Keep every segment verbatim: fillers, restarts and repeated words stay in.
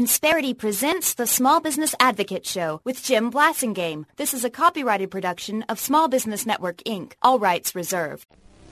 Insperity presents the Small Business Advocate Show with Jim Blasingame. This is a copyrighted production of Small Business Network, Incorporated. All rights reserved.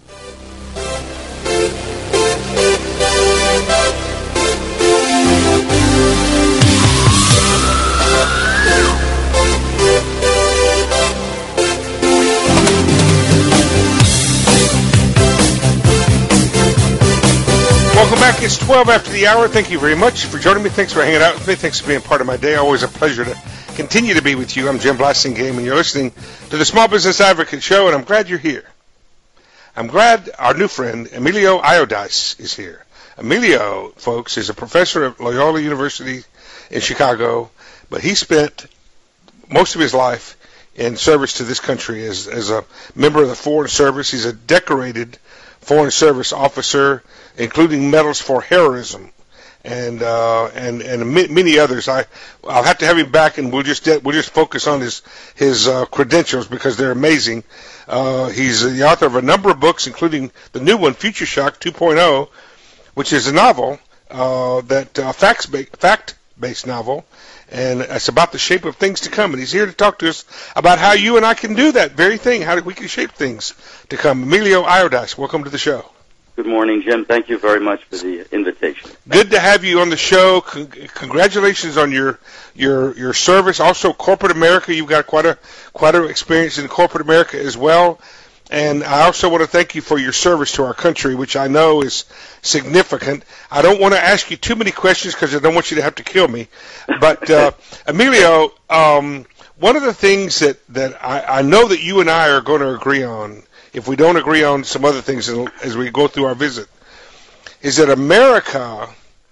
Welcome back. It's twelve after the hour. Thank you very much for joining me. Thanks for hanging out with me. Thanks for being part of my day. Always a pleasure to continue to be with you. I'm Jim Blasingame, and you're listening to the Small Business Advocate Show, and I'm glad you're here. I'm glad our new friend, Emilio Iodice, is here. Emilio, folks, is a professor at Loyola University in Chicago, but he spent most of his life in service to this country as, as a member of the Foreign Service. He's a decorated Foreign Service officer, including medals for heroism, and uh, and and many others. I I'll have to have him back, and we'll just we'll just focus on his his uh, credentials because they're amazing. Uh, he's the author of a number of books, including the new one, Future Shock two point oh, which is a novel uh, that uh, facts ba- fact-based novel, and it's about the shape of things to come. And he's here to talk to us about how you and I can do that very thing, how we can shape things to come. Emilio Iodice, welcome to the show. Good morning, Jim. Thank you very much for the invitation. Good to have you on the show. Con- congratulations on your your your service. Also, corporate America. You've got quite a quite a experience in corporate America as well. And I also want to thank you for your service to our country, which I know is significant. I don't want to ask you too many questions because I don't want you to have to kill me. But uh, Emilio, um, one of the things that that I, I know that you and I are going to agree on, if we don't agree on some other things as we go through our visit, is that America,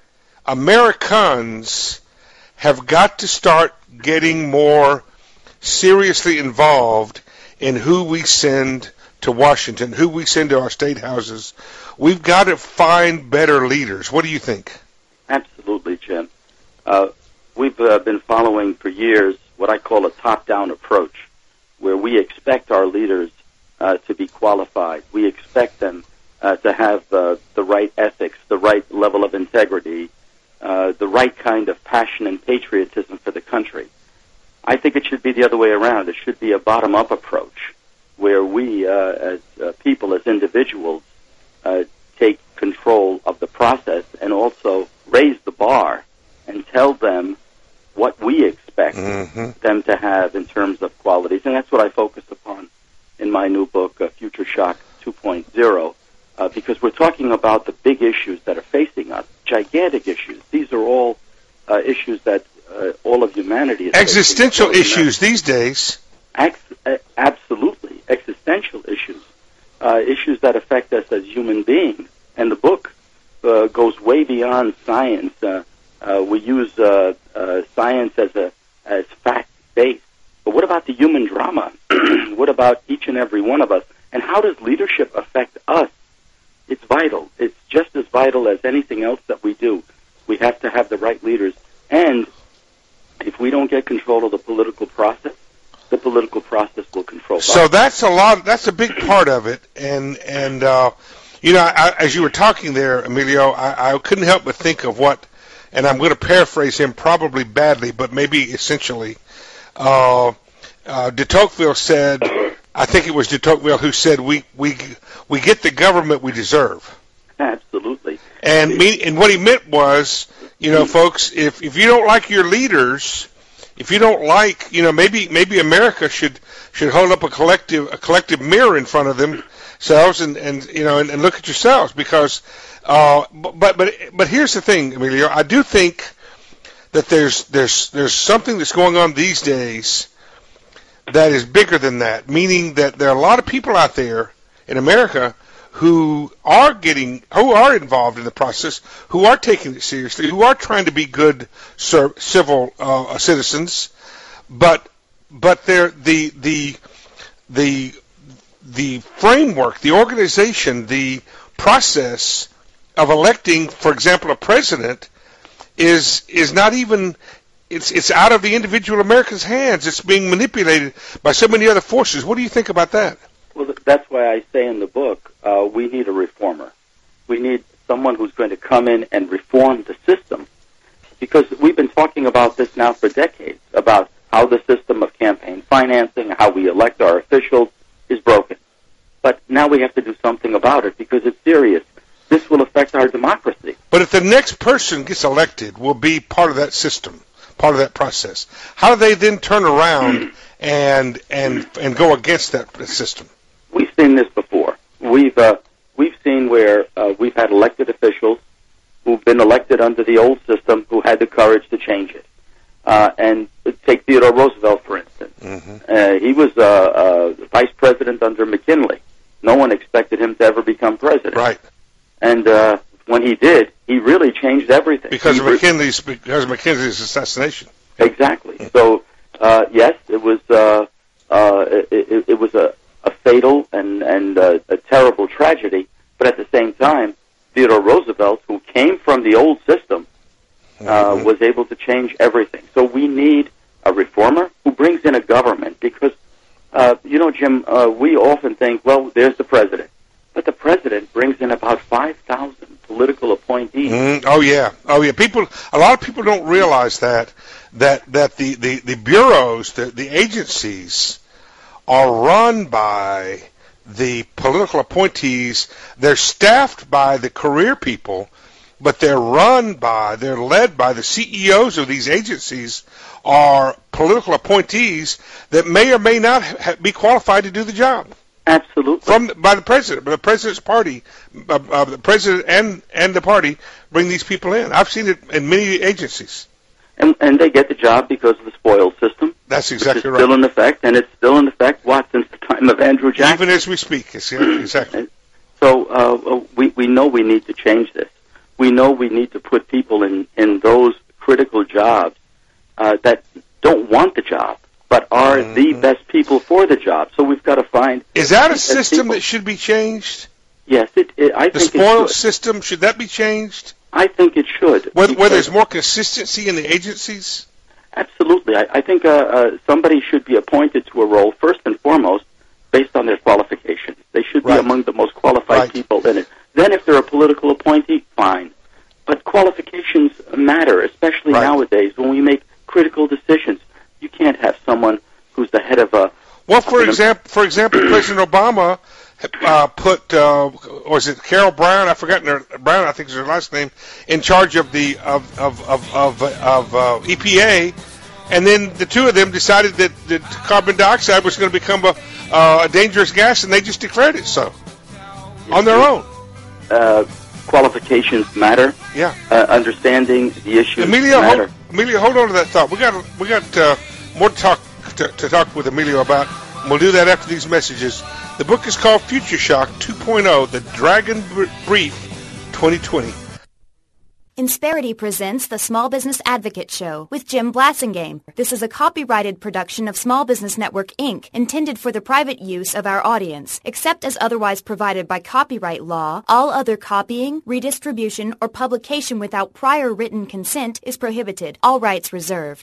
Americans have got to start getting more seriously involved in who we send to Washington, who we send to our state houses. We've got to find better leaders. What do you think? Absolutely, Jim. Uh, we've uh, been following for years what I call a top-down approach, where we expect our leaders Uh, to be qualified. We expect them uh, to have uh, the right ethics, the right level of integrity, uh, the right kind of passion and patriotism for the country. I think it should be the other way around. It should be a bottom-up approach where we, uh, as uh, people, as individuals, uh, take control of the process and also raise the bar and tell them what we expect mm-hmm. them to have in terms of qualities. And that's what I focus upon in my new book, uh, Future Shock two point oh, uh, because we're talking about the big issues that are facing us, gigantic issues. These are all uh, issues that uh, all of humanity is existential facing. Issues these days. Ex- uh, absolutely, existential issues, uh, issues that affect us as human beings. And the book uh, goes way beyond science. Uh, uh, we use uh, uh, science as a as fact-based. But what about the human drama? What about each and every one of us? And how does leadership affect us? It's vital. It's just as vital as anything else that we do. We have to have the right leaders. And if we don't get control of the political process, the political process will control us. So that's a lot. That's a big part of it. And, and uh, you know, I, as you were talking there, Emilio, I, I couldn't help but think of what, and I'm going to paraphrase him probably badly, but maybe essentially, Uh, uh, de Tocqueville said, I think it was de Tocqueville who said, we we we get the government we deserve. Absolutely. And me, and what he meant was, you know, folks, if, if you don't like your leaders, if you don't like, you know, maybe maybe America should should hold up a collective a collective mirror in front of themselves and, and you know and, and look at yourselves because, uh, but but but here's the thing, Emilio, I do think that there's there's there's something that's going on these days that is bigger than that, meaning that there are a lot of people out there in America who are getting who are involved in the process, who are taking it seriously, who are trying to be good ser- civil uh, citizens, but but they're the the the the framework, the organization, the process of electing, for example, a president is is not even it's it's out of the individual American's hands. It's being manipulated by so many other forces. What do you think about that? Well, that's why I say in the book, uh, we need a reformer. We need someone who's going to come in and reform the system because we've been talking about this now for decades, about how the system of campaign financing, how we elect our officials, is broken. But now we have to do something about it because it's serious. This will affect our democracy. But if the next person gets elected, will be part of that system, part of that process, how do they then turn around and and and go against that system? We've seen this before. We've uh, we've seen where uh, we've had elected officials who've been elected under the old system who had the courage to change it. Uh, and take Theodore Roosevelt, for instance. Mm-hmm. Uh, he was uh, uh, vice president under McKinley. No one expected him to ever become president. Right. And uh, when he did, he really changed everything. Because he of McKinley's because of McKinley's assassination. Exactly. So uh, yes, it was uh, uh, it, it, it was a, a fatal and and uh, a terrible tragedy. But at the same time, Theodore Roosevelt, who came from the old system, uh, mm-hmm. was able to change everything. So we need a reformer who brings in a government because, uh, you know, Jim, uh, we often think, well, there's the president. But the president brings in about five thousand political appointees. Mm, oh, yeah. Oh, yeah. People, a lot of people don't realize that, that, that the, the, the bureaus, the, the agencies are run by the political appointees. They're staffed by the career people, but they're run by, they're led by the C E Os of these agencies are political appointees that may or may not ha- be qualified to do the job. Absolutely. From by the president, by the president's party, uh, uh, the president and, and the party bring these people in. I've seen it in many agencies. And, and they get the job because of the spoils system. That's exactly which is right. Still in effect, and it's still in effect. What since the time of Andrew Jackson? Even as we speak, it's, yeah, exactly. So uh, we we know we need to change this. We know we need to put people in in those critical jobs uh, that don't want the job, but are mm-hmm. the best people for the job. So we've got to find. Is that a system people. that should be changed? Yes, it. it I the think spoils it should. system, should that be changed? I think it should. Whether, where there's more consistency in the agencies? Absolutely. I, I think uh, uh, somebody should be appointed to a role, first and foremost, based on their qualifications. They should be right. among the most qualified right. people in it. Then if they're a political appointee, fine. But qualifications matter, especially right. nowadays when we make critical decisions. You can't have someone who's the head of a... Well, for example, for example, President Obama uh, put, uh, or is it Carol Brown? I've forgotten her, Brown, I think is her last name, in charge of the of of of of, of uh, E P A, and then the two of them decided that, that carbon dioxide was going to become a, uh, a dangerous gas, and they just declared it so on their own. Uh, qualifications matter. Yeah. Uh, understanding the issues Emilio, matter. Hold, Emilio, hold on to that thought. We got we got uh, more to talk to, to talk with Emilio about. We'll do that after these messages. The book is called Future Shock two point oh, The Dragon Brief twenty twenty. Insperity presents the Small Business Advocate Show with Jim Blasingame. This is a copyrighted production of Small Business Network, Incorporated, intended for the private use of our audience. Except as otherwise provided by copyright law, all other copying, redistribution, or publication without prior written consent is prohibited. All rights reserved.